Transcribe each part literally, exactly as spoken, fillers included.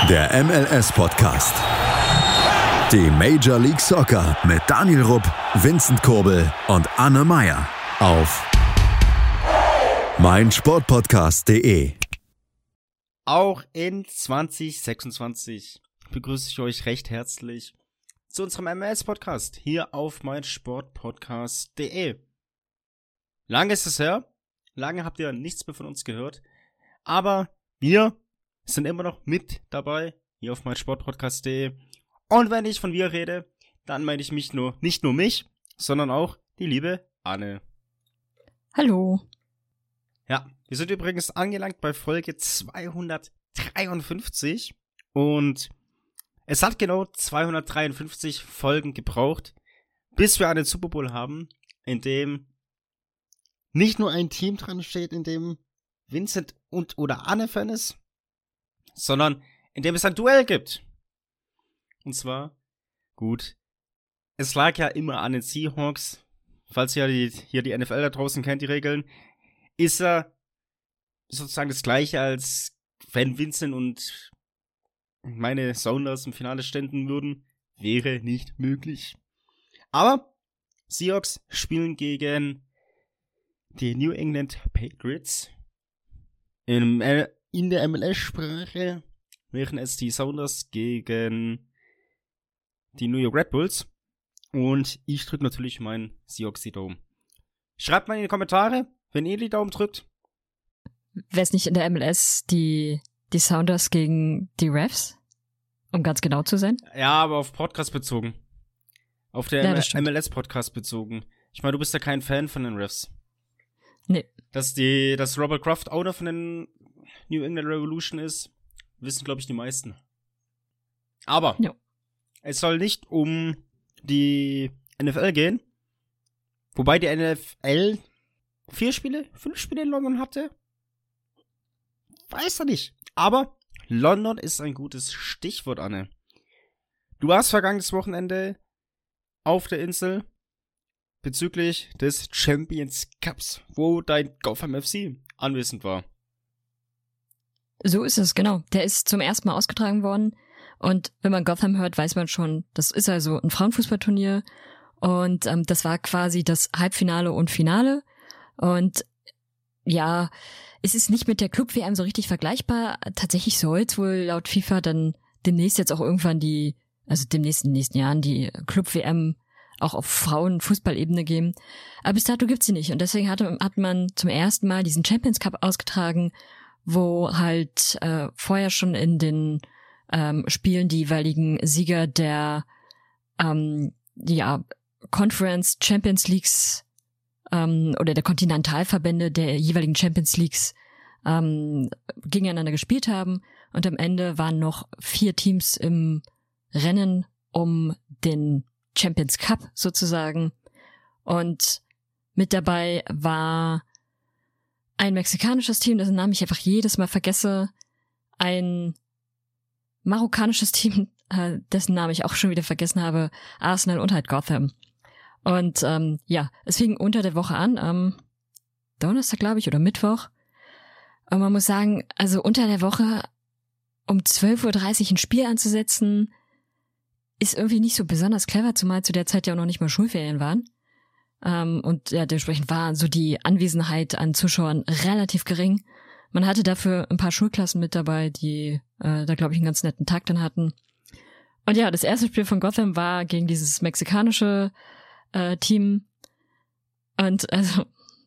Der M L S-Podcast. Die Major League Soccer mit Daniel Rupp, Vincent Kurbel und Anne Meyer auf meinsportpodcast punkt de. Auch in zwanzig sechsundzwanzig begrüße ich euch recht herzlich zu unserem M L S-Podcast hier auf meinsportpodcast punkt de. Lange ist es her, lange habt ihr nichts mehr von uns gehört, aber wir sind immer noch mit dabei hier auf meinsportpodcast punkt de. Und wenn ich von wir rede, dann meine ich mich nur, nicht nur mich, sondern auch die liebe Anne. Hallo. Ja, wir sind übrigens angelangt bei Folge zweihundertdreiundfünfzig und es hat genau zweihundertdreiundfünfzig Folgen gebraucht, bis wir einen Super Bowl haben, in dem nicht nur ein Team dran steht, in dem Vincent und oder Anne Fan ist, sondern in dem es ein Duell gibt. Und zwar, gut, es lag ja immer an den Seahawks, falls ihr die, hier die N F L da draußen kennt, die Regeln, ist er sozusagen das gleiche, als wenn Vincent und meine Sounders im Finale ständen würden, wäre nicht möglich. Aber Seahawks spielen gegen die New England Patriots. In, in der M L S-Sprache wären es die Sounders gegen die New York Red Bulls. Und ich drücke natürlich meinen Seahawks die Daumen. Schreibt mal in die Kommentare, wenn ihr die Daumen drückt. Wäre es nicht in der M L S die, die Sounders gegen die Refs? Um ganz genau zu sein? Ja, aber auf Podcast bezogen. Auf der Ja, M L S-Podcast bezogen. Ich meine, du bist ja kein Fan von den Refs. Nee. Dass die, dass Robert Kraft Owner von den New England Revolution ist, wissen, glaube ich, die meisten. Aber ja. Es soll nicht um die N F L gehen. Wobei die N F L vier Spiele, fünf Spiele in London hatte. Weiß er nicht. Aber London ist ein gutes Stichwort, Anne. Du warst vergangenes Wochenende auf der Insel bezüglich des Champions Cups, wo dein Gotham F C anwesend war. So ist es, genau. Der ist zum ersten Mal ausgetragen worden. Und wenn man Gotham hört, weiß man schon, das ist also ein Frauenfußballturnier. Und ähm, das war quasi das Halbfinale und Finale. Und ja, es ist nicht mit der Club-W M so richtig vergleichbar. Tatsächlich soll es wohl laut FIFA dann demnächst jetzt auch irgendwann die, also demnächst in den nächsten Jahren die Club-W M auch auf Frauenfußballebene geben. Aber bis dato gibt's sie nicht. Und deswegen hatte, hat man zum ersten Mal diesen Champions Cup ausgetragen, wo halt äh, vorher schon in den ähm, Spielen die jeweiligen Sieger der ähm, ja, Conference Champions Leagues ähm, oder der Kontinentalverbände der jeweiligen Champions Leagues ähm, gegeneinander gespielt haben. Und am Ende waren noch vier Teams im Rennen um den Champions Cup sozusagen. Und mit dabei war ein mexikanisches Team, dessen Namen ich einfach jedes Mal vergesse, ein marokkanisches Team, äh, dessen Namen ich auch schon wieder vergessen habe, Arsenal und halt Gotham. Und ähm, ja, es fing unter der Woche an, am Donnerstag, glaube ich, oder Mittwoch. Und man muss sagen, also unter der Woche um zwölf Uhr dreißig ein Spiel anzusetzen, ist irgendwie nicht so besonders clever, zumal zu der Zeit ja auch noch nicht mal Schulferien waren. Um, und ja, dementsprechend war so die Anwesenheit an Zuschauern relativ gering. Man hatte dafür ein paar Schulklassen mit dabei, die äh, da, glaube ich, einen ganz netten Tag dann hatten. Und ja, das erste Spiel von Gotham war gegen dieses mexikanische äh, Team. Und also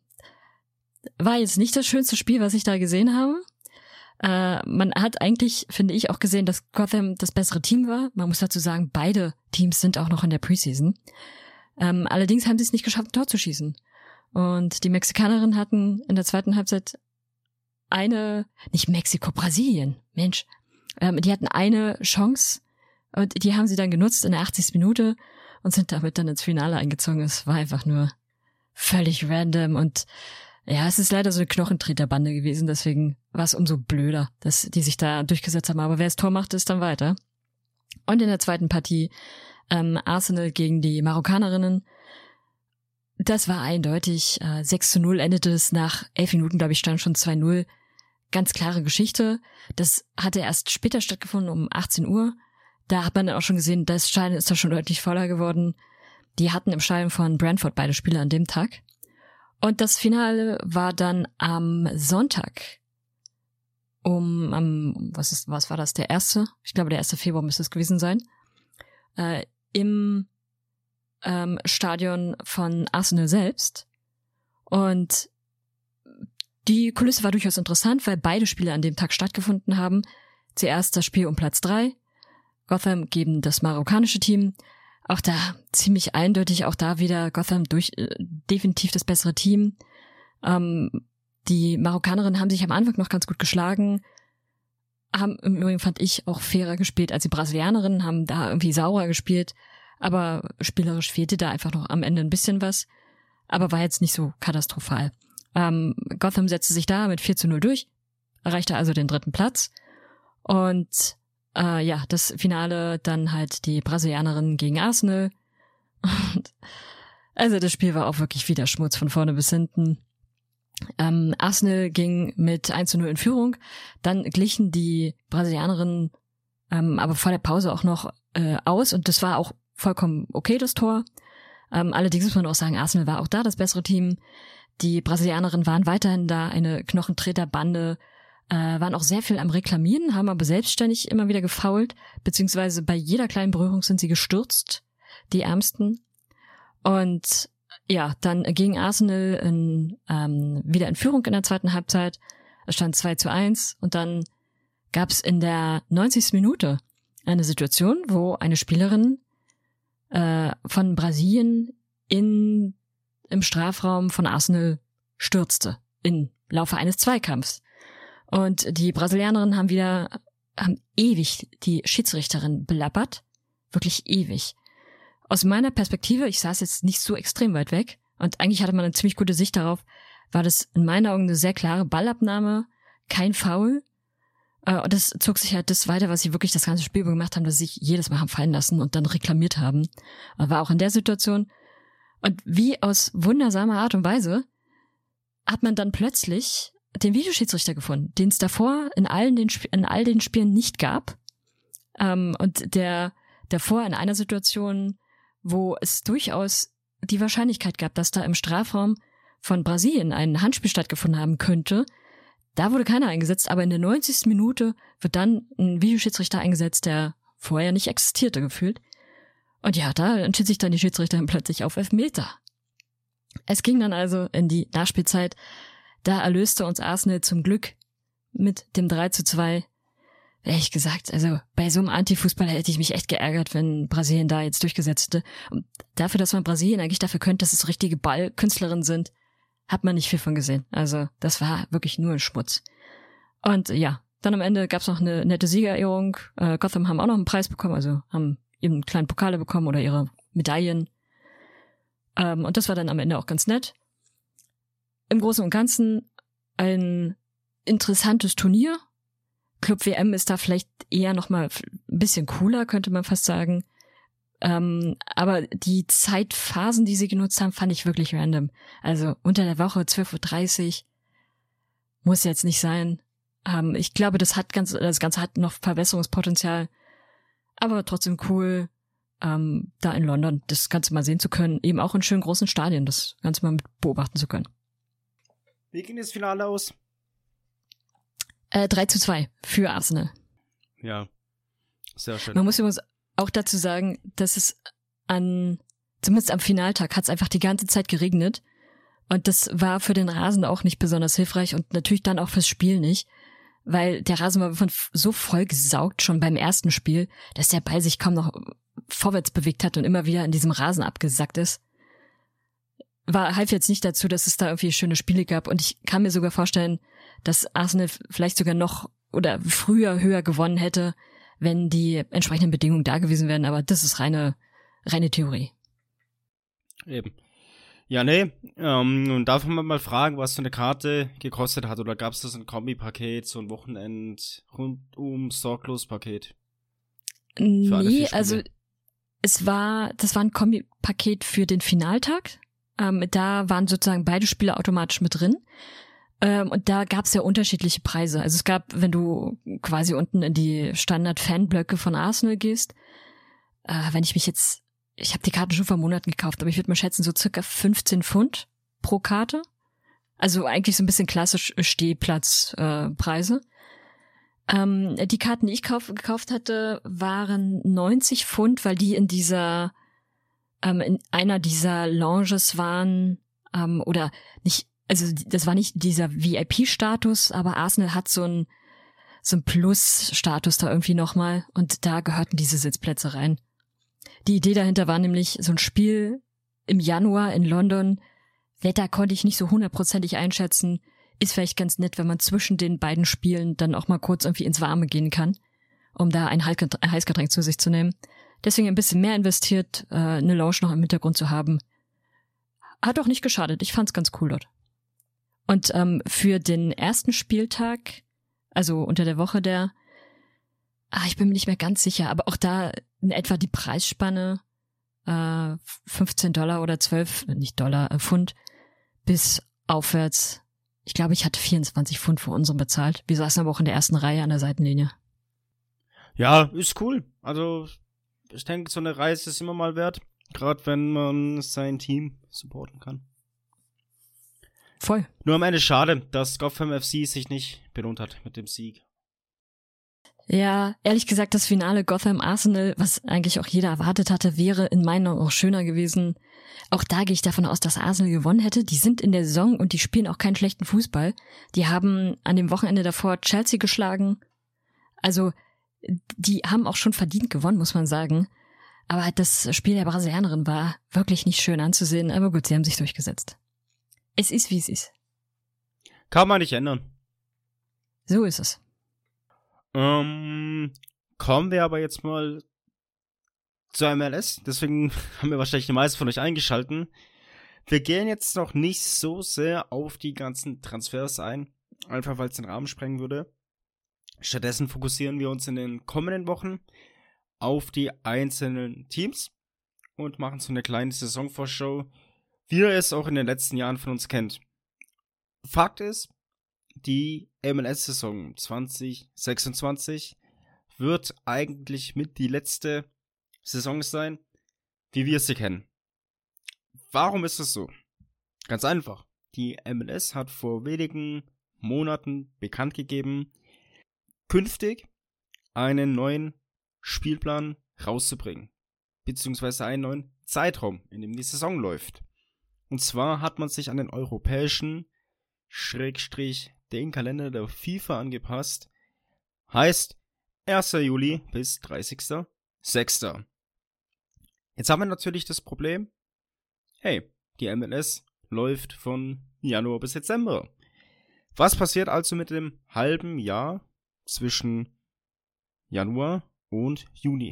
war jetzt nicht das schönste Spiel, was ich da gesehen habe. Äh, man hat eigentlich, finde ich, auch gesehen, dass Gotham das bessere Team war. Man muss dazu sagen, beide Teams sind auch noch in der Preseason. Ähm, allerdings haben sie es nicht geschafft, ein Tor zu schießen. Und die Mexikanerinnen hatten in der zweiten Halbzeit eine, nicht Mexiko, Brasilien, Mensch. Ähm, die hatten eine Chance und die haben sie dann genutzt in der achtzigsten Minute und sind damit dann ins Finale eingezogen. Es war einfach nur völlig random und ja, es ist leider so eine Knochentreterbande gewesen, deswegen war es umso blöder, dass die sich da durchgesetzt haben. Aber wer das Tor macht, ist dann weiter. Und in der zweiten Partie Ähm, Arsenal gegen die Marokkanerinnen. Das war eindeutig. Äh, sechs zu null endete es nach elf Minuten, glaube ich, stand schon zwei null. ganz klare Geschichte. Das hatte erst später stattgefunden, um achtzehn Uhr. Da hat man dann auch schon gesehen, das Stadion ist da schon deutlich voller geworden. Die hatten im Stadion von Brentford beide Spiele an dem Tag. Und das Finale war dann am Sonntag. Um, am, was ist, was war das, der erste? Ich glaube, der erste Februar müsste es gewesen sein. Äh, im ähm, Stadion von Arsenal selbst. Und die Kulisse war durchaus interessant, weil beide Spiele an dem Tag stattgefunden haben. Zuerst das Spiel um Platz drei. Gotham gegen das marokkanische Team. Auch da ziemlich eindeutig, auch da wieder Gotham durch äh, definitiv das bessere Team. Ähm, die Marokkanerinnen haben sich am Anfang noch ganz gut geschlagen, haben im Übrigen, fand ich, auch fairer gespielt als die Brasilianerinnen, haben da irgendwie saurer gespielt, aber spielerisch fehlte da einfach noch am Ende ein bisschen was, aber war jetzt nicht so katastrophal. Ähm, Gotham setzte sich da mit vier zu null durch, erreichte also den dritten Platz und Äh, ja, das Finale dann halt die Brasilianerinnen gegen Arsenal. Und also das Spiel war auch wirklich wieder Schmutz von vorne bis hinten. Ähm, Arsenal ging mit eins zu null in Führung. Dann glichen die Brasilianerinnen ähm, aber vor der Pause auch noch äh, aus. Und das war auch vollkommen okay, das Tor. Ähm, allerdings muss man auch sagen, Arsenal war auch da das bessere Team. Die Brasilianerinnen waren weiterhin da, eine Knochentreterbande. Äh, waren auch sehr viel am Reklamieren, haben aber selbstständig immer wieder gefoult, beziehungsweise bei jeder kleinen Berührung sind sie gestürzt, die Ärmsten. Und ja, dann ging Arsenal in, ähm, wieder in Führung in der zweiten Halbzeit. Es stand zwei zu eins und dann gab es in der neunzigsten Minute eine Situation, wo eine Spielerin äh, von Brasilien in im Strafraum von Arsenal stürzte, im Laufe eines Zweikampfs. Und die Brasilianerinnen haben wieder, haben ewig die Schiedsrichterin belabbert. Wirklich ewig. Aus meiner Perspektive, ich saß jetzt nicht so extrem weit weg und eigentlich hatte man eine ziemlich gute Sicht darauf, war das in meinen Augen eine sehr klare Ballabnahme, kein Foul. Und das zog sich halt das weiter, was sie wirklich das ganze Spiel gemacht haben, dass sie sich jedes Mal haben fallen lassen und dann reklamiert haben. War auch in der Situation. Und wie aus wundersamer Art und Weise hat man dann plötzlich den Videoschiedsrichter gefunden, den es davor in allen den Sp- in all den Spielen nicht gab. Ähm, und der davor in einer Situation, wo es durchaus die Wahrscheinlichkeit gab, dass da im Strafraum von Brasilien ein Handspiel stattgefunden haben könnte, da wurde keiner eingesetzt, aber in der neunzigsten Minute wird dann ein Videoschiedsrichter eingesetzt, der vorher nicht existierte, gefühlt. Und ja, da entschied sich dann die Schiedsrichterin plötzlich auf Elfmeter. Es ging dann also in die Nachspielzeit. Da erlöste uns Arsenal zum Glück mit dem drei zu zwei. Ehrlich gesagt, also bei so einem Antifußball hätte ich mich echt geärgert, wenn Brasilien da jetzt durchgesetzt hätte. Und dafür, dass man Brasilien eigentlich dafür könnte, dass es richtige Ballkünstlerinnen sind, hat man nicht viel von gesehen. Also das war wirklich nur ein Schmutz. Und ja, dann am Ende gab's noch eine nette Siegerehrung. Äh, Gotham haben auch noch einen Preis bekommen, also haben ihren kleinen Pokale bekommen oder ihre Medaillen. Ähm, und das war dann am Ende auch ganz nett. Im Großen und Ganzen ein interessantes Turnier. Club W M ist da vielleicht eher nochmal ein bisschen cooler, könnte man fast sagen. Ähm, aber die Zeitphasen, die sie genutzt haben, fand ich wirklich random. Also unter der Woche zwölf Uhr dreißig muss jetzt nicht sein. Ähm, ich glaube, das hat ganz, das Ganze hat noch Verbesserungspotenzial. Aber trotzdem cool, ähm, da in London das Ganze mal sehen zu können. Eben auch in schönen großen Stadien das Ganze mal mit beobachten zu können. Wie ging das Finale aus? Äh, drei zu zwei für Arsenal. Ja, sehr schön. Man muss übrigens auch dazu sagen, dass es an, zumindest am Finaltag, hat es einfach die ganze Zeit geregnet. Und das war für den Rasen auch nicht besonders hilfreich und natürlich dann auch fürs Spiel nicht. Weil der Rasen war so voll gesaugt schon beim ersten Spiel, dass der Ball sich kaum noch vorwärts bewegt hat und immer wieder in diesem Rasen abgesackt ist. War, half jetzt nicht dazu, dass es da irgendwie schöne Spiele gab. Und ich kann mir sogar vorstellen, dass Arsenal vielleicht sogar noch oder früher höher gewonnen hätte, wenn die entsprechenden Bedingungen da gewesen wären. Aber das ist reine, reine Theorie. Eben. Ja, nee. Ähm, und darf man mal fragen, was so eine Karte gekostet hat? Oder gab es das ein Kombi-Paket, so ein Wochenend rundum sorglos Paket? Nee, also es war, das war ein Kombi-Paket für den Finaltag. Ähm, da waren sozusagen beide Spiele automatisch mit drin. Ähm, und da gab es ja unterschiedliche Preise. Also es gab, wenn du quasi unten in die Standard-Fanblöcke von Arsenal gehst, äh, wenn ich mich jetzt, ich habe die Karten schon vor Monaten gekauft, aber ich würde mal schätzen, so circa fünfzehn Pfund pro Karte. Also eigentlich so ein bisschen klassisch Stehplatzpreise. Äh, ähm, die Karten, die ich kauf, gekauft hatte, waren neunzig Pfund, weil die in dieser, ähm, in einer dieser Lounges waren, ähm, oder nicht, also das war nicht dieser V I P-Status, aber Arsenal hat so ein so ein Plus-Status da irgendwie nochmal und da gehörten diese Sitzplätze rein. Die Idee dahinter war nämlich so ein Spiel im Januar in London. Wetter konnte ich nicht so hundertprozentig einschätzen. Ist vielleicht ganz nett, wenn man zwischen den beiden Spielen dann auch mal kurz irgendwie ins Warme gehen kann, um da ein Heißgetränk zu sich zu nehmen. Deswegen ein bisschen mehr investiert, äh, eine Lounge noch im Hintergrund zu haben. Hat auch nicht geschadet. Ich fand's ganz cool dort. Und ähm, für den ersten Spieltag, also unter der Woche der, ah, ich bin mir nicht mehr ganz sicher, aber auch da in etwa die Preisspanne, äh, fünfzehn Dollar oder zwölf, nicht Dollar, äh, Pfund, bis aufwärts. Ich glaube, ich hatte vierundzwanzig Pfund für unseren bezahlt. Wir saßen aber auch in der ersten Reihe an der Seitenlinie. Ja, ist cool. Also, ich denke, so eine Reise ist immer mal wert. Gerade wenn man sein Team supporten kann. Voll. Nur am Ende schade, dass Gotham F C sich nicht belohnt hat mit dem Sieg. Ja, ehrlich gesagt, das Finale Gotham-Arsenal, was eigentlich auch jeder erwartet hatte, wäre in meinen Augen auch schöner gewesen. Auch da gehe ich davon aus, dass Arsenal gewonnen hätte. Die sind in der Saison und die spielen auch keinen schlechten Fußball. Die haben an dem Wochenende davor Chelsea geschlagen. Also, die haben auch schon verdient gewonnen, muss man sagen. Aber das Spiel der Brasilianerin war wirklich nicht schön anzusehen. Aber gut, sie haben sich durchgesetzt. Es ist, wie es ist. Kann man nicht ändern. So ist es. Ähm, kommen wir aber jetzt mal zur M L S. Deswegen haben wir wahrscheinlich die meisten von euch eingeschalten. Wir gehen jetzt noch nicht so sehr auf die ganzen Transfers ein. Einfach, weil es den Rahmen sprengen würde. Stattdessen fokussieren wir uns in den kommenden Wochen auf die einzelnen Teams und machen so eine kleine Saisonvorschau, wie ihr es auch in den letzten Jahren von uns kennt. Fakt ist, die M L S-Saison zwanzig sechsundzwanzig wird eigentlich mit die letzte Saison sein, wie wir sie kennen. Warum ist es so? Ganz einfach. Die M L S hat vor wenigen Monaten bekannt gegeben, künftig einen neuen Spielplan rauszubringen. Beziehungsweise einen neuen Zeitraum, in dem die Saison läuft. Und zwar hat man sich an den europäischen Schrägstrich den Kalender der FIFA angepasst. Heißt erster Juli bis dreißigster sechster Jetzt haben wir natürlich das Problem, hey, die M L S läuft von Januar bis Dezember. Was passiert also mit dem halben Jahr zwischen Januar und Juni?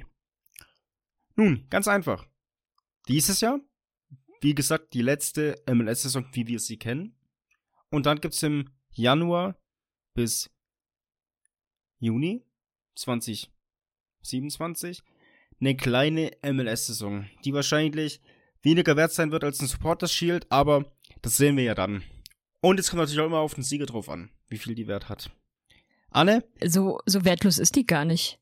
Nun, ganz einfach. Dieses Jahr, wie gesagt, die letzte M L S-Saison, wie wir sie kennen. Und dann gibt es im Januar bis Juni zwanzig siebenundzwanzig eine kleine M L S-Saison, die wahrscheinlich weniger wert sein wird als ein Supporters Shield, aber das sehen wir ja dann. Und es kommt natürlich auch immer auf den Sieger drauf an, wie viel die Wert hat. Anne? So, so wertlos ist die gar nicht.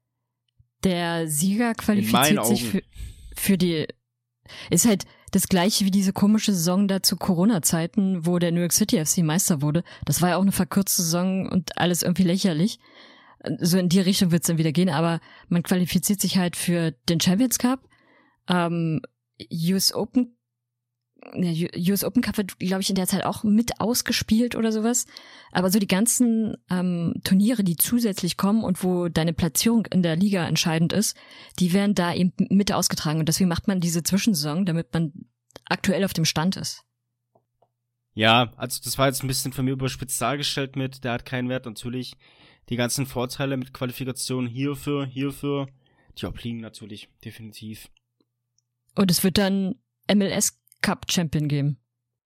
Der Sieger qualifiziert sich für, für die, ist halt das gleiche wie diese komische Saison da zu Corona-Zeiten, wo der New York City F C Meister wurde. Das war ja auch eine verkürzte Saison und alles irgendwie lächerlich. So in die Richtung wird es dann wieder gehen, aber man qualifiziert sich halt für den Champions Cup, ähm, U S Open, ja, U S Open Cup wird, glaube ich, in der Zeit auch mit ausgespielt oder sowas. Aber so die ganzen ähm, Turniere, die zusätzlich kommen und wo deine Platzierung in der Liga entscheidend ist, die werden da eben mit ausgetragen. Und deswegen macht man diese Zwischensaison, damit man aktuell auf dem Stand ist. Ja, also das war jetzt ein bisschen von mir überspitzt dargestellt mit, der hat keinen Wert. Natürlich die ganzen Vorteile mit Qualifikation hierfür, hierfür, die obliegen natürlich, definitiv. Und es wird dann M L S Cup Champion geben.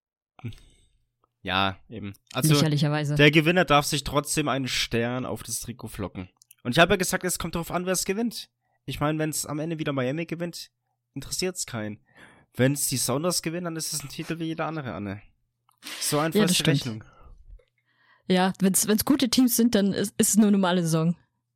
Ja, eben. Also lächerlicherweise. Der Gewinner darf sich trotzdem einen Stern auf das Trikot flocken. Und ich habe ja gesagt, es kommt darauf an, wer es gewinnt. Ich meine, wenn es am Ende wieder Miami gewinnt, interessiert es keinen. Wenn es die Sounders gewinnen, dann ist es ein Titel wie jeder andere, Anne. So einfach ja, ist die stimmt. Rechnung. Ja, wenn es gute Teams sind, dann ist, ist es eine normale Saison.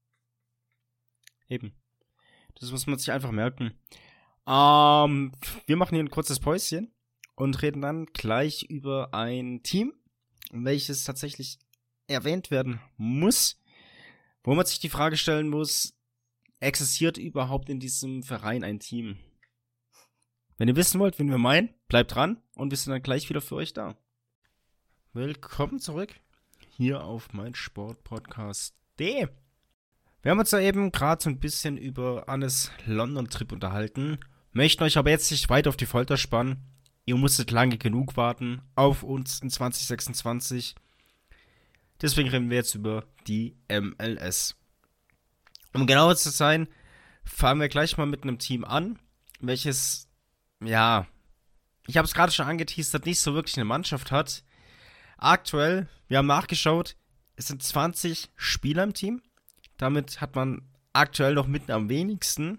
Eben. Das muss man sich einfach merken. Ähm, wir machen hier ein kurzes Päuschen und reden dann gleich über ein Team, welches tatsächlich erwähnt werden muss, wo man sich die Frage stellen muss, existiert überhaupt in diesem Verein ein Team? Wenn ihr wissen wollt, wen wir meinen, bleibt dran und wir sind dann gleich wieder für euch da. Willkommen zurück hier auf mein Sportpodcast punkt de. Wir haben uns da eben gerade so ein bisschen über Annes London-Trip unterhalten, möchten euch aber jetzt nicht weiter auf die Folter spannen. Ihr musstet lange genug warten auf uns in zwanzig sechsundzwanzig. Deswegen reden wir jetzt über die M L S. Um genauer zu sein, fangen wir gleich mal mit einem Team an, welches, ja, ich habe es gerade schon angeteasert, nicht so wirklich eine Mannschaft hat. Aktuell, wir haben nachgeschaut, es sind zwanzig Spieler im Team. Damit hat man aktuell noch mitten am wenigsten.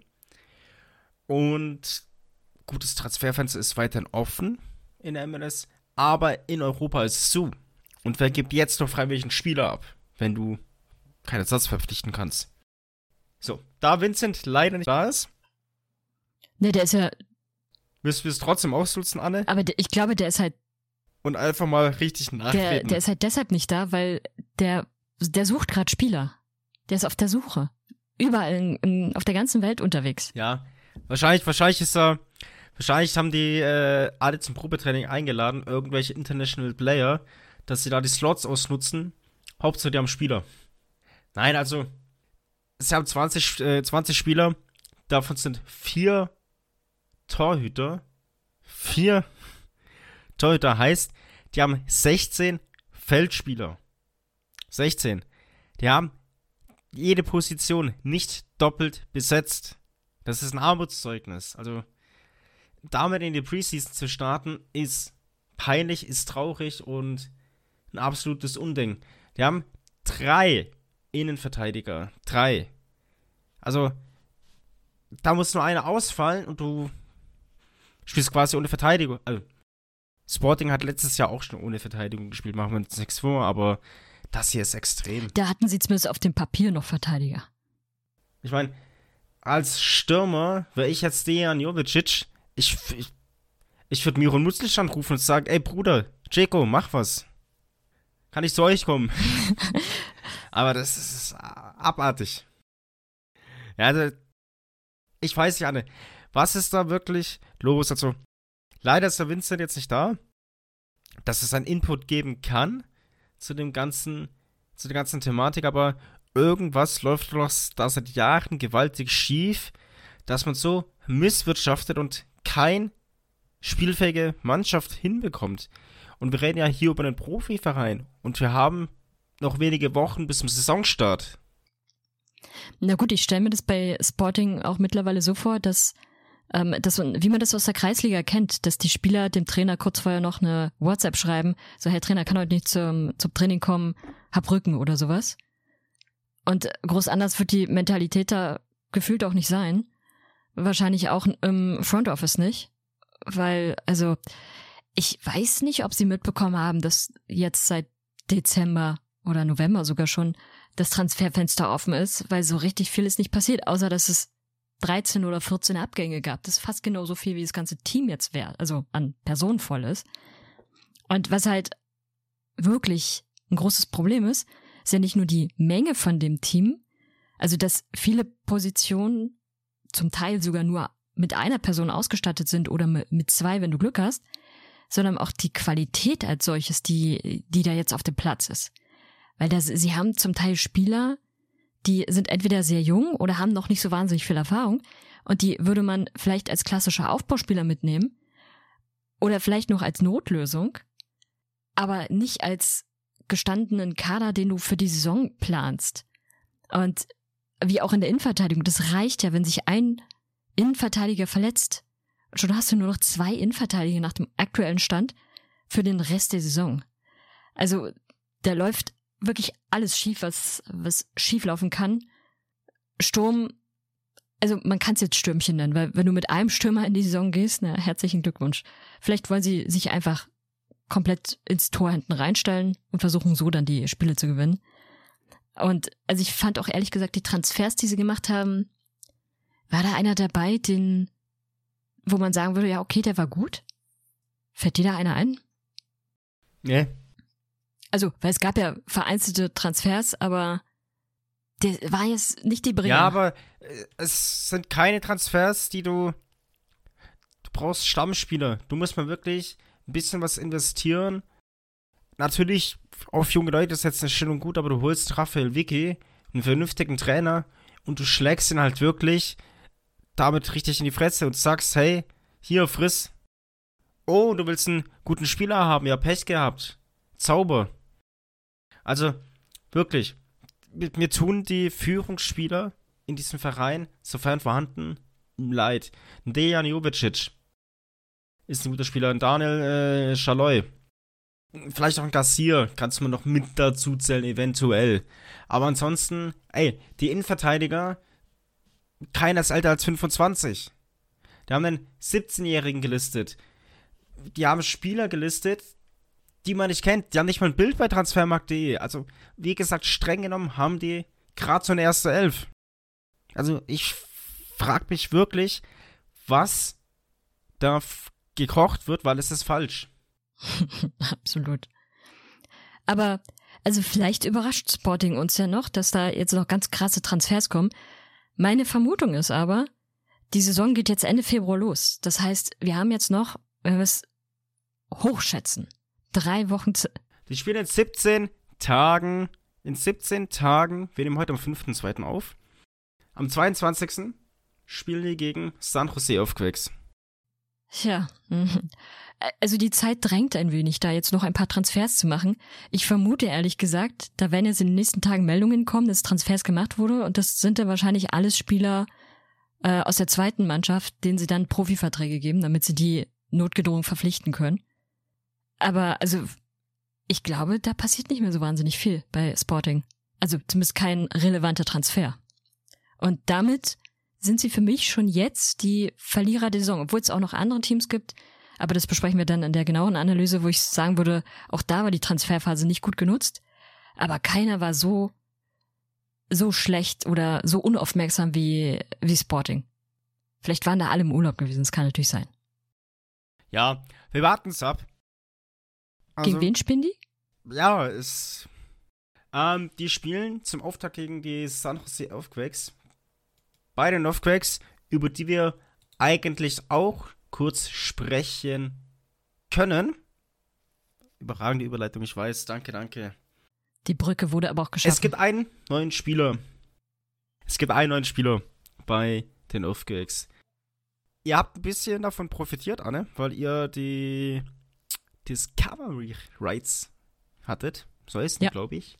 Und gutes Transferfenster ist weiterhin offen in der M L S, aber in Europa ist es zu. Und wer gibt jetzt noch freiwillig einen Spieler ab, wenn du keinen Ersatz verpflichten kannst? So, da Vincent leider nicht da ist. Ne, der ist ja... Willst du es trotzdem ausnutzen, Anne? Aber der, ich glaube, der ist halt... Und einfach mal richtig nachreden. Der, der ist halt deshalb nicht da, weil der, der sucht gerade Spieler. Der ist auf der Suche. Überall in, in, auf der ganzen Welt unterwegs. Ja, wahrscheinlich, wahrscheinlich ist er... Wahrscheinlich haben die äh, alle zum Probetraining eingeladen, irgendwelche International Player, dass sie da die Slots ausnutzen. Hauptsache die haben Spieler. Nein, also, sie haben zwanzig, äh, zwanzig Spieler, davon sind vier Torhüter. Vier Torhüter heißt, die haben sechzehn Feldspieler. sechzehn. Die haben jede Position nicht doppelt besetzt. Das ist ein Armutszeugnis. Also, damit in die Preseason zu starten, ist peinlich, ist traurig und ein absolutes Unding. Die haben drei Innenverteidiger. Drei. Also, da muss nur einer ausfallen und du spielst quasi ohne Verteidigung. Also, Sporting hat letztes Jahr auch schon ohne Verteidigung gespielt, machen wir uns nichts vor, aber das hier ist extrem. Da hatten sie zumindest auf dem Papier noch Verteidiger. Ich meine, als Stürmer wäre ich jetzt Dejan Jovicic, ich, ich, ich würde Miron Mutzlic anrufen und sagen, ey Bruder, Dzeko, mach was. Kann ich zu euch kommen? Aber das ist abartig. Ja, also, ich weiß nicht, Anne, was ist da wirklich los? Also, leider ist der Vincent jetzt nicht da, dass es einen Input geben kann zu dem ganzen, zu der ganzen Thematik, aber irgendwas läuft doch da seit Jahren gewaltig schief, dass man so misswirtschaftet und kein spielfähige Mannschaft hinbekommt. Und wir reden ja hier über einen Profiverein und wir haben noch wenige Wochen bis zum Saisonstart. Na gut, ich stelle mir das bei Sporting auch mittlerweile so vor, dass, ähm, dass, wie man das aus der Kreisliga kennt, dass die Spieler dem Trainer kurz vorher noch eine WhatsApp schreiben, so, Herr Trainer, kann heute nicht zum, zum Training kommen, hab Rücken oder sowas. Und groß anders wird die Mentalität da gefühlt auch nicht sein. Wahrscheinlich auch im Front Office nicht. Weil, also, ich weiß nicht, ob sie mitbekommen haben, dass jetzt seit Dezember oder November sogar schon das Transferfenster offen ist, weil so richtig viel ist nicht passiert, außer dass es dreizehn oder vierzehn Abgänge gab. Das ist fast genauso viel, wie das ganze Team jetzt wäre, also an Personen voll ist. Und was halt wirklich ein großes Problem ist, ist ja nicht nur die Menge von dem Team, also dass viele Positionen zum Teil sogar nur mit einer Person ausgestattet sind oder mit zwei, wenn du Glück hast, sondern auch die Qualität als solches, die, die da jetzt auf dem Platz ist. Weil das, sie haben zum Teil Spieler, die sind entweder sehr jung oder haben noch nicht so wahnsinnig viel Erfahrung und die würde man vielleicht als klassischer Aufbauspieler mitnehmen oder vielleicht noch als Notlösung, aber nicht als gestandenen Kader, den du für die Saison planst. Und wie auch in der Innenverteidigung, das reicht ja, wenn sich ein Innenverteidiger verletzt. Schon hast du nur noch zwei Innenverteidiger nach dem aktuellen Stand für den Rest der Saison. Also da läuft wirklich alles schief, was, was schief laufen kann. Sturm, also man kann es jetzt Stürmchen nennen, weil wenn du mit einem Stürmer in die Saison gehst, na, herzlichen Glückwunsch. Vielleicht wollen sie sich einfach komplett ins Tor hinten reinstellen und versuchen so dann die Spiele zu gewinnen. Und also ich fand auch ehrlich gesagt, die Transfers, die sie gemacht haben, war da einer dabei, den, wo man sagen würde, ja okay, der war gut? Fällt dir da einer ein? Nee. Also, weil es gab ja vereinzelte Transfers, aber der war jetzt nicht die Bringer. Ja, aber äh, es sind keine Transfers, die du, du brauchst Stammspieler. Du musst mal wirklich ein bisschen was investieren. Natürlich, auf junge Leute ist jetzt nicht schön und gut, aber du holst Raphael Vicky, einen vernünftigen Trainer, und du schlägst ihn halt wirklich damit richtig in die Fresse und sagst, hey, hier, friss. Oh, du willst einen guten Spieler haben, ja, Pech gehabt. Zauber. Also, wirklich, mir tun die Führungsspieler in diesem Verein, sofern vorhanden, leid. Dejan Jovicic ist ein guter Spieler. Und Daniel äh, Schaloi. Vielleicht auch ein Gassier, kannst du mir noch mit dazu zählen, eventuell. Aber ansonsten, ey, die Innenverteidiger, keiner ist älter als fünfundzwanzig. Die haben einen siebzehnjährigen gelistet. Die haben Spieler gelistet, die man nicht kennt. Die haben nicht mal ein Bild bei transfermarkt punkt de. Also, wie gesagt, streng genommen haben die gerade so eine erste Elf. Also, ich frag mich wirklich, was da f- gekocht wird, weil es ist falsch. Absolut. Aber, also vielleicht überrascht Sporting uns ja noch, dass da jetzt noch ganz krasse Transfers kommen. Meine Vermutung ist aber, die Saison geht jetzt Ende Februar los. Das heißt, wir haben jetzt noch, wenn wir es hochschätzen, drei Wochen zu... Die spielen in siebzehn Tagen, in siebzehn Tagen, wir nehmen heute am fünften zweiten auf, am zweiundzwanzigsten spielen die gegen San Jose Earthquakes. Tja, also die Zeit drängt ein wenig, da jetzt noch ein paar Transfers zu machen. Ich vermute ehrlich gesagt, da werden jetzt in den nächsten Tagen Meldungen kommen, dass Transfers gemacht wurde, und das sind dann wahrscheinlich alles Spieler äh, aus der zweiten Mannschaft, denen sie dann Profiverträge geben, damit sie die notgedrungen verpflichten können. Aber also ich glaube, da passiert nicht mehr so wahnsinnig viel bei Sporting. Also zumindest kein relevanter Transfer. Und damit sind sie für mich schon jetzt die Verlierer der Saison, obwohl es auch noch andere Teams gibt. Aber das besprechen wir dann in der genauen Analyse, wo ich sagen würde, auch da war die Transferphase nicht gut genutzt. Aber keiner war so so schlecht oder so unaufmerksam wie, wie Sporting. Vielleicht waren da alle im Urlaub gewesen, das kann natürlich sein. Ja, wir warten es ab. Also, gegen wen spielen die? Ja, es. Ähm, die spielen zum Auftakt gegen die San Jose Earthquakes. Beide Earthquakes, über die wir eigentlich auch kurz sprechen können. Überragende Überleitung, ich weiß. Danke, danke. Die Brücke wurde aber auch geschaffen. Es gibt einen neuen Spieler. Es gibt einen neuen Spieler bei den Earthquakes. Ihr habt ein bisschen davon profitiert, Anne, weil ihr die Discovery Rights hattet. So heißt es, ja. glaube ich.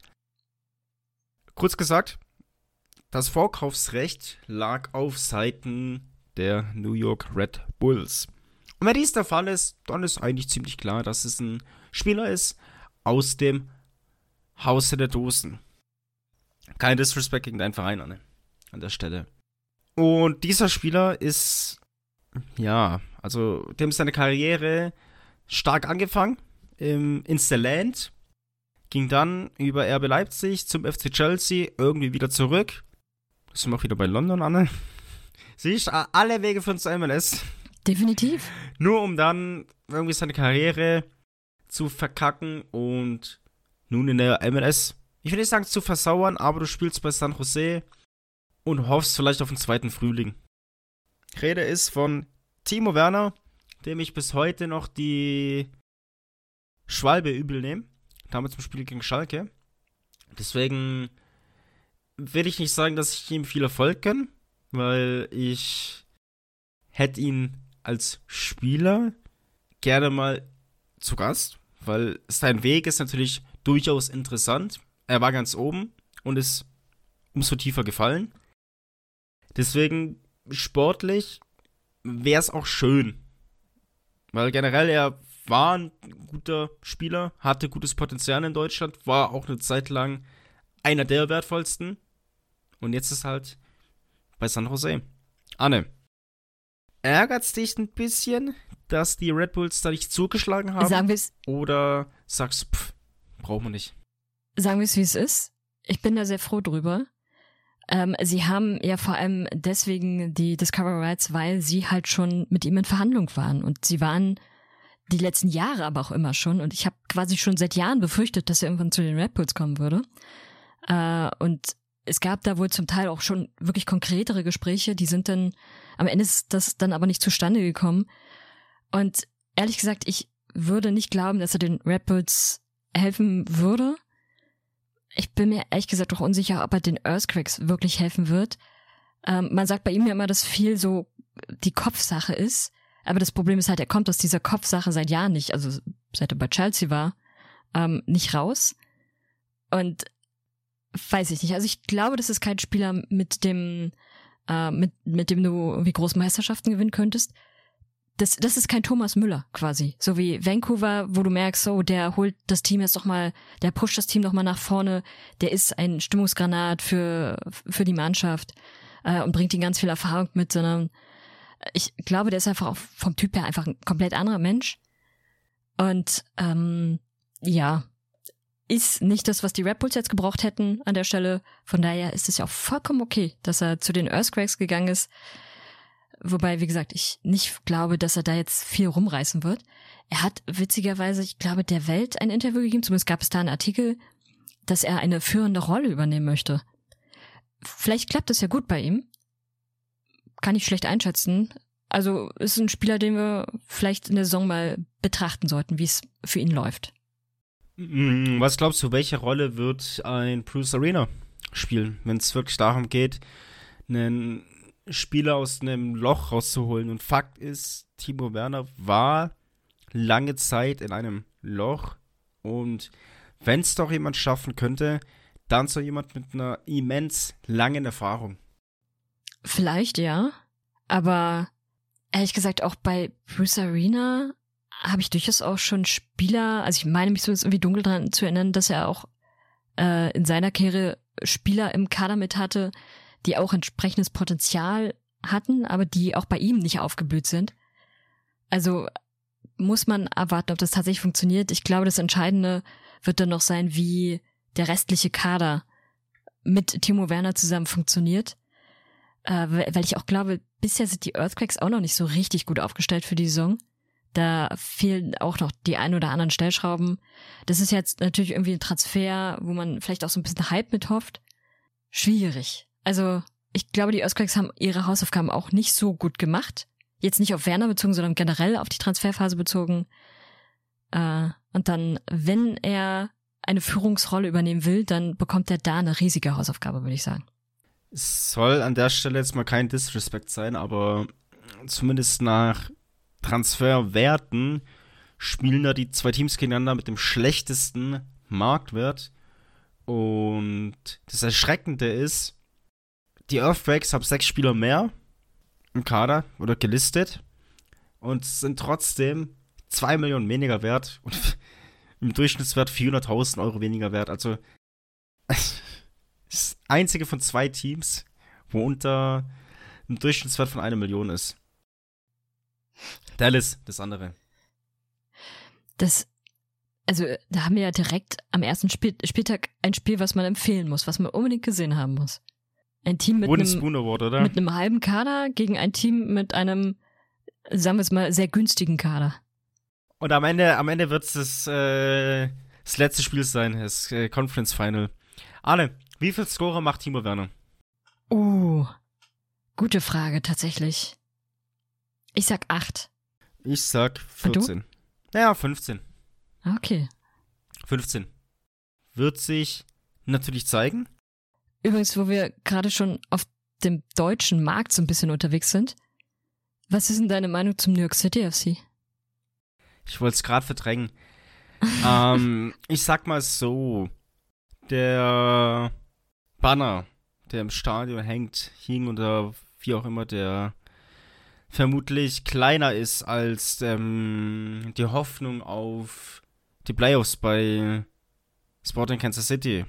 Kurz gesagt, das Vorkaufsrecht lag auf Seiten der New York Red Bulls. Und wenn dies der Fall ist, dann ist eigentlich ziemlich klar, dass es ein Spieler ist aus dem Hause der Dosen. Kein Disrespect gegen deinen Verein, Anne, an der Stelle. Und dieser Spieler ist, ja, also dem ist seine Karriere stark angefangen im Insterland, ging dann über R B Leipzig zum F C Chelsea, irgendwie wieder zurück. Das sind wir auch wieder bei London, Anne. Siehst du, alle Wege führen zur M L S. Definitiv. Nur um dann irgendwie seine Karriere zu verkacken und nun in der M L S, ich will nicht sagen zu versauern, aber du spielst bei San Jose und hoffst vielleicht auf einen zweiten Frühling. Rede ist von Timo Werner, dem ich bis heute noch die Schwalbe übel nehme. Damals im Spiel gegen Schalke. Deswegen will ich nicht sagen, dass ich ihm viel Erfolg gönne, weil ich hätte ihn als Spieler gerne mal zu Gast, weil sein Weg ist natürlich durchaus interessant. Er war ganz oben und ist umso tiefer gefallen. Deswegen sportlich wäre es auch schön, weil generell er war ein guter Spieler, hatte gutes Potenzial in Deutschland, war auch eine Zeit lang einer der wertvollsten. Und jetzt ist halt bei San Jose. Anne, ärgert's dich ein bisschen, dass die Red Bulls da nicht zugeschlagen haben? Sagen wir's, Oder sagst du, pff, brauchen wir nicht? sagen wir es, wie es ist. Ich bin da sehr froh drüber. Ähm, sie haben ja vor allem deswegen die Discovery Rights, weil sie halt schon mit ihm in Verhandlung waren. Und sie waren die letzten Jahre aber auch immer schon. Und ich habe quasi schon seit Jahren befürchtet, dass er irgendwann zu den Red Bulls kommen würde. Äh, und es gab da wohl zum Teil auch schon wirklich konkretere Gespräche. Die sind dann, am Ende ist das dann aber nicht zustande gekommen. Und ehrlich gesagt, ich würde nicht glauben, dass er den Red Bulls helfen würde. Ich bin mir ehrlich gesagt auch unsicher, ob er den Earthquakes wirklich helfen wird. Ähm, man sagt bei ihm ja immer, dass viel so die Kopfsache ist. Aber das Problem ist halt, er kommt aus dieser Kopfsache seit Jahren nicht, also seit er bei Chelsea war, ähm, nicht raus. Und weiß ich nicht. Also ich glaube, das ist kein Spieler, mit dem, äh, mit, mit dem du irgendwie große Meisterschaften gewinnen könntest. Das, das ist kein Thomas Müller quasi. So wie Vancouver, wo du merkst, so, der holt das Team jetzt doch mal, der pusht das Team noch mal nach vorne, der ist ein Stimmungsgranat für, für die Mannschaft äh, und bringt ihnen ganz viel Erfahrung mit, sondern ich glaube, der ist einfach auch vom Typ her einfach ein komplett anderer Mensch. Und ähm, ja, ist nicht das, was die Red Bulls jetzt gebraucht hätten an der Stelle. Von daher ist es ja auch vollkommen okay, dass er zu den Earthquakes gegangen ist. Wobei, wie gesagt, ich nicht glaube, dass er da jetzt viel rumreißen wird. Er hat witzigerweise, ich glaube, der Welt ein Interview gegeben, zumindest gab es da einen Artikel, dass er eine führende Rolle übernehmen möchte. Vielleicht klappt das ja gut bei ihm. Kann ich schlecht einschätzen. Also ist ein Spieler, den wir vielleicht in der Saison mal betrachten sollten, wie es für ihn läuft. Was glaubst du, welche Rolle wird ein Bruce Arena spielen, wenn es wirklich darum geht, einen Spieler aus einem Loch rauszuholen? Und Fakt ist, Timo Werner war lange Zeit in einem Loch, und wenn es doch jemand schaffen könnte, dann so jemand mit einer immens langen Erfahrung. Vielleicht, ja. Aber ehrlich gesagt, auch bei Bruce Arena habe ich durchaus auch schon Spieler, also ich meine mich so irgendwie dunkel dran zu erinnern, dass er auch äh, in seiner Karriere Spieler im Kader mit hatte, die auch entsprechendes Potenzial hatten, aber die auch bei ihm nicht aufgeblüht sind. Also muss man erwarten, ob das tatsächlich funktioniert. Ich glaube, das Entscheidende wird dann noch sein, wie der restliche Kader mit Timo Werner zusammen funktioniert. Äh, weil ich auch glaube, bisher sind die Earthquakes auch noch nicht so richtig gut aufgestellt für die Saison. Da fehlen auch noch die ein oder anderen Stellschrauben. Das ist jetzt natürlich irgendwie ein Transfer, wo man vielleicht auch so ein bisschen Hype mit hofft. Schwierig. Also ich glaube, die Earthquakes haben ihre Hausaufgaben auch nicht so gut gemacht. Jetzt nicht auf Werner bezogen, sondern generell auf die Transferphase bezogen. Äh, und dann, wenn er eine Führungsrolle übernehmen will, dann bekommt er da eine riesige Hausaufgabe, würde ich sagen. Es soll an der Stelle jetzt mal kein Disrespect sein, aber zumindest nach Transferwerten spielen da die zwei Teams gegeneinander mit dem schlechtesten Marktwert. Und das Erschreckende ist, die Earthquakes haben sechs Spieler mehr im Kader oder gelistet und sind trotzdem zwei Millionen weniger wert und im Durchschnittswert vierhunderttausend Euro weniger wert. Also das einzige von zwei Teams, wo unter einem Durchschnittswert von einer Million ist. Dallas, das andere. Das, also da haben wir ja direkt am ersten Spiel, Spieltag ein Spiel, was man empfehlen muss, was man unbedingt gesehen haben muss. Ein Team mit Wooden einem, Spoon Award, oder? mit einem halben Kader gegen ein Team mit einem, sagen wir es mal, sehr günstigen Kader. Und am Ende, am Ende wird es das, äh, das letzte Spiel sein, das äh, Conference Final. Arne, wie viel Scorer macht Timo Werner? Uh, gute Frage, tatsächlich. Ich sag acht. Ich sag vierzehn. Naja, fünfzehn. Okay. fünfzehn. Wird sich natürlich zeigen. Übrigens, wo wir gerade schon auf dem deutschen Markt so ein bisschen unterwegs sind, was ist denn deine Meinung zum New York City F C? Ich wollte es gerade verdrängen. ähm, ich sag mal so, der Banner, der im Stadion hängt, hing oder wie auch immer, der vermutlich kleiner ist als ähm, die Hoffnung auf die Playoffs bei Sporting Kansas City.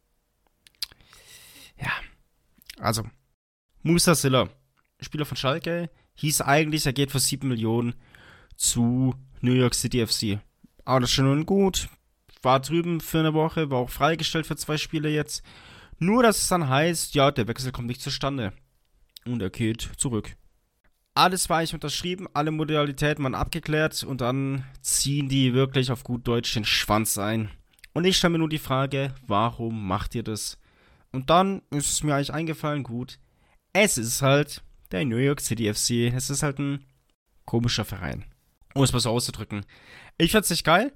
Ja, also Musa Silla, Spieler von Schalke, hieß eigentlich, er geht für sieben Millionen zu New York City F C. Alles schön und gut. War drüben für eine Woche, war auch freigestellt für zwei Spiele jetzt. Nur, dass es dann heißt, ja, der Wechsel kommt nicht zustande. Und er geht zurück. Alles war eigentlich unterschrieben, alle Modalitäten waren abgeklärt und dann ziehen die wirklich auf gut Deutsch den Schwanz ein. Und ich stelle mir nur die Frage, warum macht ihr das? Und dann ist es mir eigentlich eingefallen, gut, es ist halt der New York City F C. Es ist halt ein komischer Verein. Um es mal so auszudrücken. Ich find's nicht geil,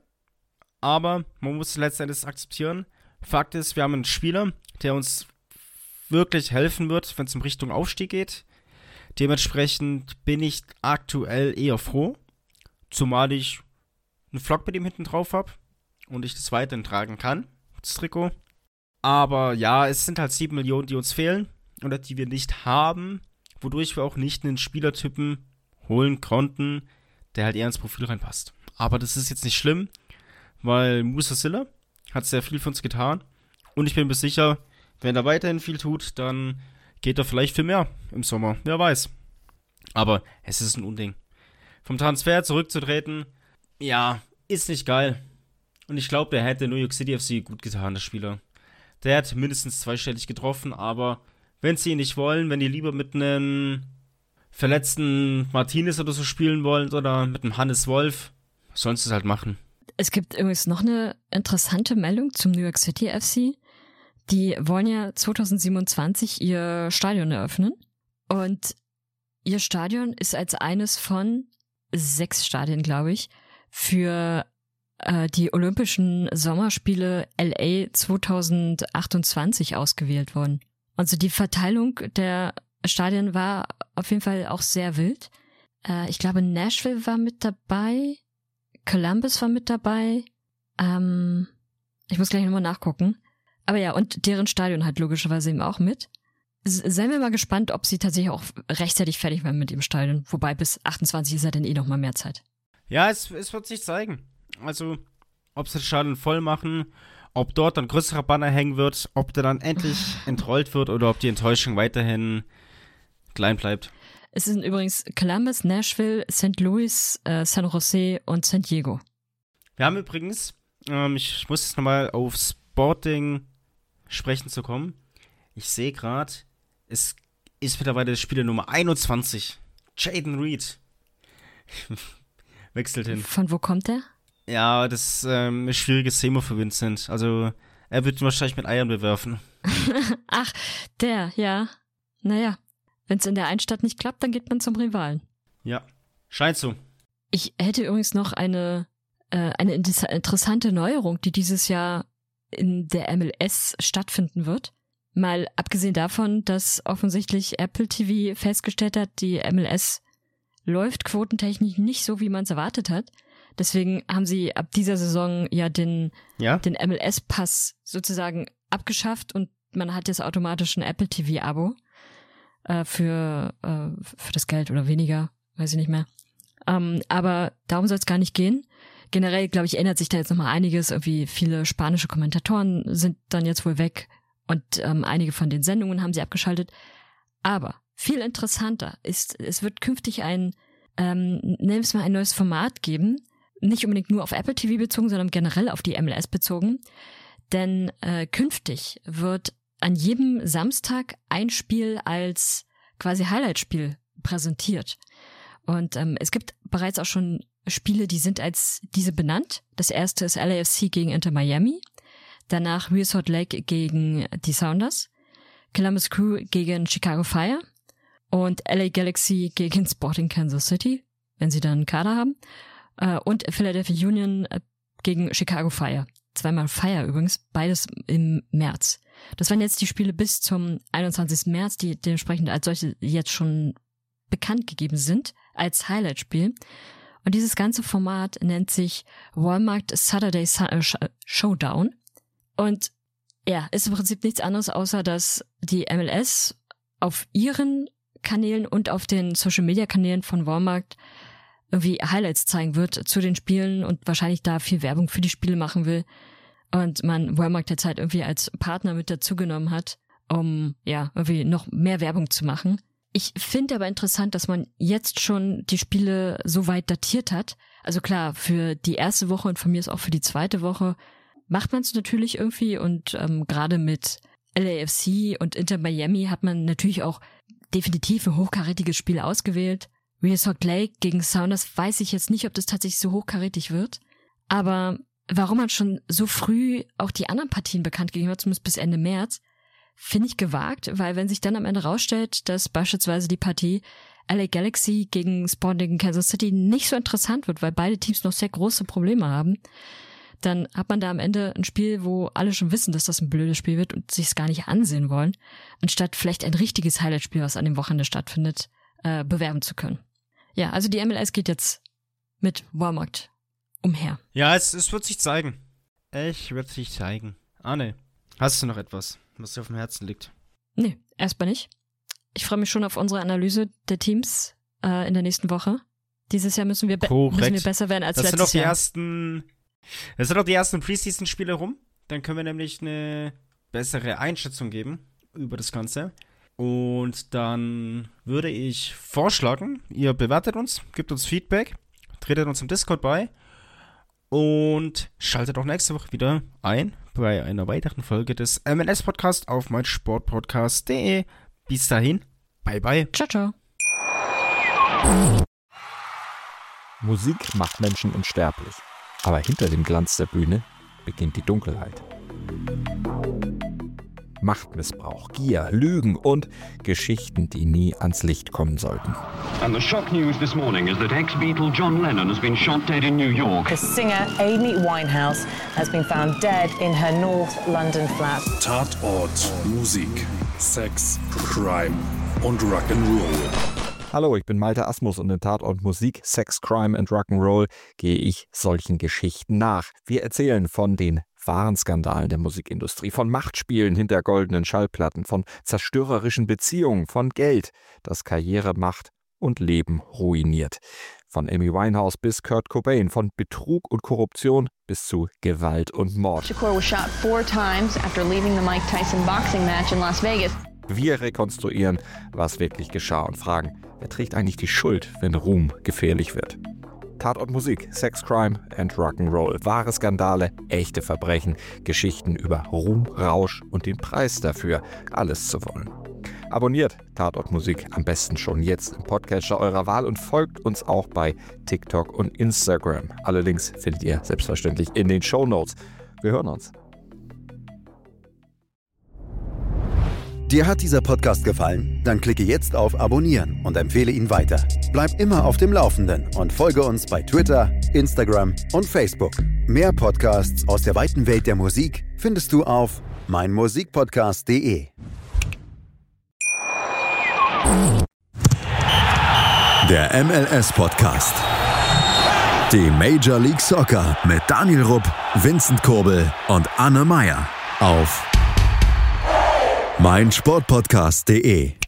aber man muss letztendlich akzeptieren. Fakt ist, wir haben einen Spieler, der uns wirklich helfen wird, wenn es in Richtung Aufstieg geht. Dementsprechend bin ich aktuell eher froh, zumal ich einen Flock mit ihm hinten drauf habe und ich das weiterhin tragen kann, das Trikot. Aber ja, es sind halt sieben Millionen, die uns fehlen oder die wir nicht haben, wodurch wir auch nicht einen Spielertypen holen konnten, der halt eher ins Profil reinpasst. Aber das ist jetzt nicht schlimm, weil Musa Silla hat sehr viel für uns getan und ich bin mir sicher, wenn er weiterhin viel tut, dann geht er vielleicht für mehr im Sommer, wer weiß. Aber es ist ein Unding. Vom Transfer zurückzutreten, ja, ist nicht geil. Und ich glaube, der hätte New York City F C gut getan, der Spieler. Der hat mindestens zweistellig getroffen, aber wenn sie ihn nicht wollen, wenn die lieber mit einem verletzten Martinez oder so spielen wollen oder mit einem Hannes Wolf, sollen sie es halt machen. Es gibt übrigens noch eine interessante Meldung zum New York City F C. Die wollen ja zwanzig siebenundzwanzig ihr Stadion eröffnen und ihr Stadion ist als eines von sechs Stadien, glaube ich, für äh, die Olympischen Sommerspiele L A zwanzig achtundzwanzig ausgewählt worden. Also die Verteilung der Stadien war auf jeden Fall auch sehr wild. Äh, ich glaube, Nashville war mit dabei, Columbus war mit dabei. Ähm, ich muss gleich nochmal nachgucken. Aber ja, und deren Stadion halt logischerweise eben auch mit. Seien wir mal gespannt, ob sie tatsächlich auch rechtzeitig fertig werden mit dem Stadion. Wobei bis achtundzwanzig ist ja dann eh noch mal mehr Zeit. Ja, es, es wird sich zeigen. Also, ob sie das Stadion voll machen, ob dort ein größerer Banner hängen wird, ob der dann endlich entrollt wird oder ob die Enttäuschung weiterhin klein bleibt. Es sind übrigens Columbus, Nashville, Saint Louis, äh, San Jose und San Diego. Wir haben übrigens, ähm, ich muss jetzt nochmal auf Sporting sprechen zu kommen. Ich sehe gerade, es ist mittlerweile Spieler Nummer einundzwanzig. Jaden Reed. Wechselt hin. Von wo kommt der? Ja, das ist ähm, ein schwieriges Thema für Vincent. Also, er wird ihn wahrscheinlich mit Eiern bewerfen. Ach, der, ja. Naja, wenn es in der einen Stadt nicht klappt, dann geht man zum Rivalen. Ja, scheint so. Ich hätte übrigens noch eine, äh, eine interessante Neuerung, die dieses Jahr in der M L S stattfinden wird. Mal abgesehen davon, dass offensichtlich Apple T V festgestellt hat, die M L S läuft quotentechnisch nicht so, wie man es erwartet hat. Deswegen haben sie ab dieser Saison ja den, ja? den M L S-Pass sozusagen abgeschafft und man hat jetzt automatisch ein Apple T V-Abo äh, für, äh, für das Geld oder weniger, weiß ich nicht mehr. Ähm, aber darum soll es gar nicht gehen. Generell, glaube ich, ändert sich da jetzt nochmal einiges. Irgendwie viele spanische Kommentatoren sind dann jetzt wohl weg und ähm, einige von den Sendungen haben sie abgeschaltet. Aber viel interessanter ist, es wird künftig ein, ähm, nennen wir es mal ein neues Format geben, nicht unbedingt nur auf Apple T V bezogen, sondern generell auf die M L S bezogen. Denn äh, künftig wird an jedem Samstag ein Spiel als quasi Highlight-Spiel präsentiert. Und ähm, es gibt bereits auch schon Spiele, die sind als diese benannt. Das erste ist L A F C gegen Inter Miami, danach Real Salt Lake gegen die Sounders, Columbus Crew gegen Chicago Fire und L A Galaxy gegen Sporting Kansas City, wenn sie dann einen Kader haben, äh, und Philadelphia Union äh, gegen Chicago Fire. Zweimal Fire übrigens, beides im März. Das waren jetzt die Spiele bis zum einundzwanzigsten März, die dementsprechend als solche jetzt schon bekannt gegeben sind, als Highlight-Spiel. Und dieses ganze Format nennt sich Walmart Saturday Showdown. Und ja, ist im Prinzip nichts anderes, außer dass die M L S auf ihren Kanälen und auf den Social-Media-Kanälen von Walmart irgendwie Highlights zeigen wird zu den Spielen und wahrscheinlich da viel Werbung für die Spiele machen will. Und man Walmart jetzt halt irgendwie als Partner mit dazugenommen hat, um ja irgendwie noch mehr Werbung zu machen. Ich finde aber interessant, dass man jetzt schon die Spiele so weit datiert hat. Also klar, für die erste Woche und von mir ist auch für die zweite Woche macht man es natürlich irgendwie und ähm, gerade mit L A F C und Inter Miami hat man natürlich auch definitiv ein hochkarätiges Spiel ausgewählt. Real Salt Lake gegen Sounders weiß ich jetzt nicht, ob das tatsächlich so hochkarätig wird. Aber warum man schon so früh auch die anderen Partien bekannt gegeben hat, zumindest bis Ende März, finde ich gewagt, weil wenn sich dann am Ende rausstellt, dass beispielsweise die Partie L A Galaxy gegen Sporting Kansas City nicht so interessant wird, weil beide Teams noch sehr große Probleme haben, dann hat man da am Ende ein Spiel, wo alle schon wissen, dass das ein blödes Spiel wird und sich es gar nicht ansehen wollen, anstatt vielleicht ein richtiges Highlight-Spiel, was an dem Wochenende stattfindet, äh, bewerben zu können. Ja, also die M L S geht jetzt mit Walmart umher. Ja, es, es wird sich zeigen. Ich wird sich zeigen. Arne, hast du noch etwas, was dir auf dem Herzen liegt? Nee, erstmal nicht. Ich freue mich schon auf unsere Analyse der Teams äh, in der nächsten Woche. Dieses Jahr müssen wir, be- müssen wir besser werden als das letztes sind Jahr. Das sind noch die ersten, das sind noch die ersten Preseason-Spiele rum. Dann können wir nämlich eine bessere Einschätzung geben über das Ganze. Und dann würde ich vorschlagen, ihr bewertet uns, gebt uns Feedback, tretet uns im Discord bei und schaltet auch nächste Woche wieder ein bei einer weiteren Folge des M L S-Podcast auf meinsportpodcast punkt de. Bis dahin, bye bye. Ciao, ciao. Musik macht Menschen unsterblich, aber hinter dem Glanz der Bühne beginnt die Dunkelheit. Machtmissbrauch, Gier, Lügen und Geschichten, die nie ans Licht kommen sollten. And the shock news this morning is that ex-Beatle John Lennon has been shot dead in New York. The singer Amy Winehouse has been found dead in her North London flat. Tatort, Musik, Sex, Crime und Rock'n'Roll. Hallo, ich bin Malte Asmus und in Tatort Musik, Sex, Crime and Rock'n'Roll gehe ich solchen Geschichten nach. Wir erzählen von den wahren Skandalen der Musikindustrie, von Machtspielen hinter goldenen Schallplatten, von zerstörerischen Beziehungen, von Geld, das Karriere macht und Leben ruiniert. Von Amy Winehouse bis Kurt Cobain, von Betrug und Korruption bis zu Gewalt und Mord. Shakur was shot four times after leaving the Mike Tyson boxing match in Las Vegas. Wir rekonstruieren, was wirklich geschah und fragen, wer trägt eigentlich die Schuld, wenn Ruhm gefährlich wird? Tatort Musik, Sex, Crime and Rock'n'Roll. Wahre Skandale, echte Verbrechen, Geschichten über Ruhm, Rausch und den Preis dafür, alles zu wollen. Abonniert Tatort Musik am besten schon jetzt im Podcatcher eurer Wahl und folgt uns auch bei TikTok und Instagram. Alle Links findet ihr selbstverständlich in den Shownotes. Wir hören uns. Dir hat dieser Podcast gefallen? Dann klicke jetzt auf Abonnieren und empfehle ihn weiter. Bleib immer auf dem Laufenden und folge uns bei Twitter, Instagram und Facebook. Mehr Podcasts aus der weiten Welt der Musik findest du auf meinmusikpodcast punkt de. Der M L S-Podcast. Die Major League Soccer mit Daniel Rupp, Vincent Kurbel und Anne Meyer auf meinsportpodcast punkt de.